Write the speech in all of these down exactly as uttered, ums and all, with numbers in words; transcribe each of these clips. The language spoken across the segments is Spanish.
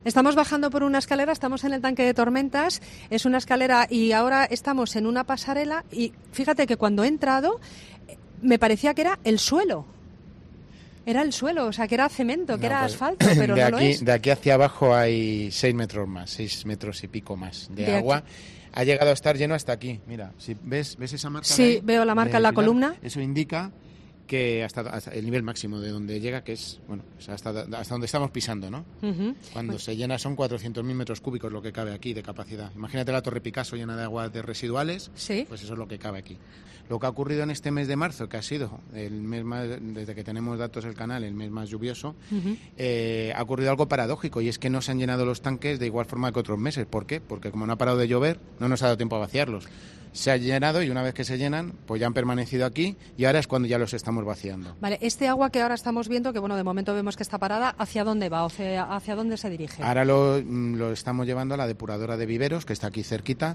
Estamos bajando por una escalera, estamos en el tanque de tormentas, es una escalera y ahora estamos en una pasarela y fíjate que cuando he entrado me parecía que era el suelo. Era el suelo, o sea, que era cemento, que no, era pues, asfalto, pero de no aquí, lo es. De aquí hacia abajo hay seis metros más, seis metros y pico más de, de agua. Aquí. Ha llegado a estar lleno hasta aquí. Mira, si ves, ves esa marca. Sí, de ahí, veo la marca en la Pilar, columna. Eso indica que hasta, hasta el nivel máximo de donde llega, que es, bueno, hasta, hasta donde estamos pisando, ¿no? Uh-huh. Cuando pues... se llena son cuatrocientos mil metros cúbicos lo que cabe aquí de capacidad. Imagínate la Torre Picasso llena de aguas de residuales, ¿Sí? Pues eso es lo que cabe aquí. Lo que ha ocurrido en este mes de marzo, que ha sido el mes más, desde que tenemos datos del canal, el mes más lluvioso, uh-huh. eh, ha ocurrido algo paradójico, y es que no se han llenado los tanques de igual forma que otros meses. ¿Por qué? Porque como no ha parado de llover, no nos ha dado tiempo a vaciarlos. Se ha llenado y una vez que se llenan, pues ya han permanecido aquí y ahora es cuando ya los estamos vaciando. Vale, este agua que ahora estamos viendo, que bueno, de momento vemos que está parada, ¿hacia dónde va? ¿Hacia, hacia dónde se dirige? Ahora lo, lo estamos llevando a la depuradora de Viveros, que está aquí cerquita,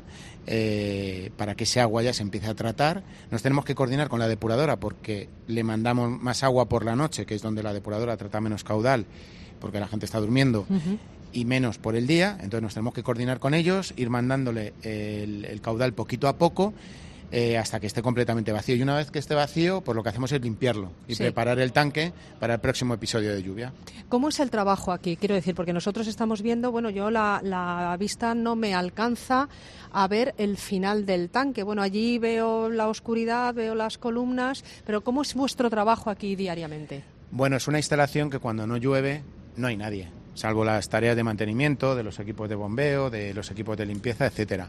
eh, para que ese agua ya se empiece a tratar. Nos tenemos que coordinar con la depuradora porque le mandamos más agua por la noche, que es donde la depuradora trata menos caudal, porque la gente está durmiendo. Uh-huh. Y menos por el día, entonces nos tenemos que coordinar con ellos, ir mandándole el, el caudal poquito a poco eh, hasta que esté completamente vacío. Y una vez que esté vacío, pues lo que hacemos es limpiarlo y sí. preparar el tanque para el próximo episodio de lluvia. ¿Cómo es el trabajo aquí? Quiero decir, porque nosotros estamos viendo, bueno, yo la, la vista no me alcanza a ver el final del tanque. Bueno, allí veo la oscuridad, veo las columnas, pero ¿cómo es vuestro trabajo aquí diariamente? Bueno, es una instalación que cuando no llueve no hay nadie, salvo las tareas de mantenimiento de los equipos de bombeo, de los equipos de limpieza, etcétera.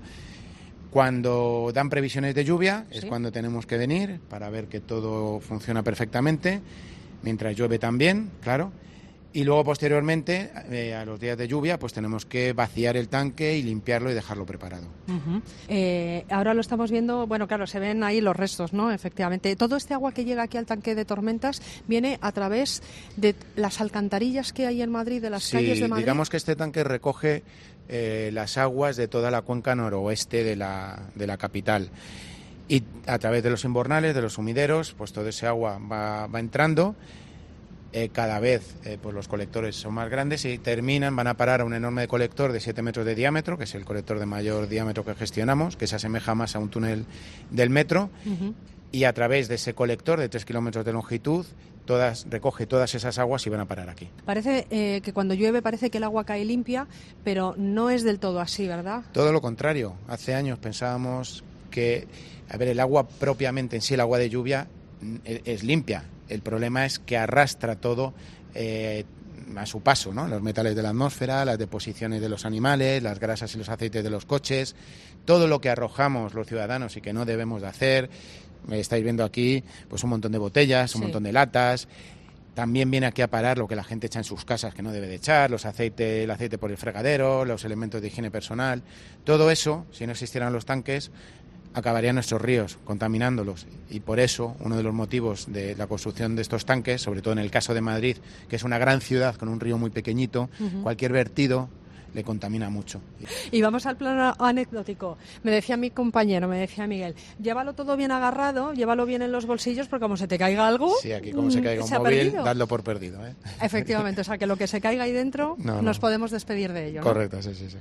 Cuando dan previsiones de lluvia ¿Sí? es cuando tenemos que venir para ver que todo funciona perfectamente, mientras llueve también, claro. Y luego, posteriormente, eh, a los días de lluvia, pues tenemos que vaciar el tanque y limpiarlo y dejarlo preparado. Uh-huh. Eh, ahora lo estamos viendo, bueno, claro, se ven ahí los restos, ¿no? Efectivamente. Todo este agua que llega aquí al tanque de tormentas viene a través de las alcantarillas que hay en Madrid, de las sí, calles de Madrid. Digamos que este tanque recoge eh, las aguas de toda la cuenca noroeste de la, de la capital. Y a través de los invernales, de los sumideros, pues todo ese agua va, va entrando. Eh, cada vez eh, pues los colectores son más grandes y terminan, van a parar a un enorme colector de siete metros de diámetro, que es el colector de mayor diámetro que gestionamos, que se asemeja más a un túnel del metro, uh-huh. y a través de ese colector de tres kilómetros de longitud todas recoge todas esas aguas y van a parar aquí. Parece eh, que cuando llueve parece que el agua cae limpia, pero no es del todo así, ¿verdad? Todo lo contrario. Hace años pensábamos que, a ver, el agua propiamente en sí, el agua de lluvia, es, es limpia. El problema es que arrastra todo eh, a su paso, ¿no? Los metales de la atmósfera, las deposiciones de los animales, las grasas y los aceites de los coches, todo lo que arrojamos los ciudadanos y que no debemos de hacer. Estáis viendo aquí pues un montón de botellas, un sí. montón de latas. También viene aquí a parar lo que la gente echa en sus casas que no debe de echar, los aceites, el aceite por el fregadero, los elementos de higiene personal. Todo eso, si no existieran los tanques, acabarían nuestros ríos, contaminándolos. Y por eso, uno de los motivos de la construcción de estos tanques, sobre todo en el caso de Madrid, que es una gran ciudad con un río muy pequeñito, uh-huh. cualquier vertido le contamina mucho. Y vamos al plano anecdótico. Me decía mi compañero, me decía Miguel, llévalo todo bien agarrado, llévalo bien en los bolsillos, porque como se te caiga algo... Sí, aquí como se caiga un se móvil, dadlo por perdido, ¿eh? Efectivamente, o sea, que lo que se caiga ahí dentro, no, no. nos podemos despedir de ello, ¿no? Correcto, sí, sí, sí.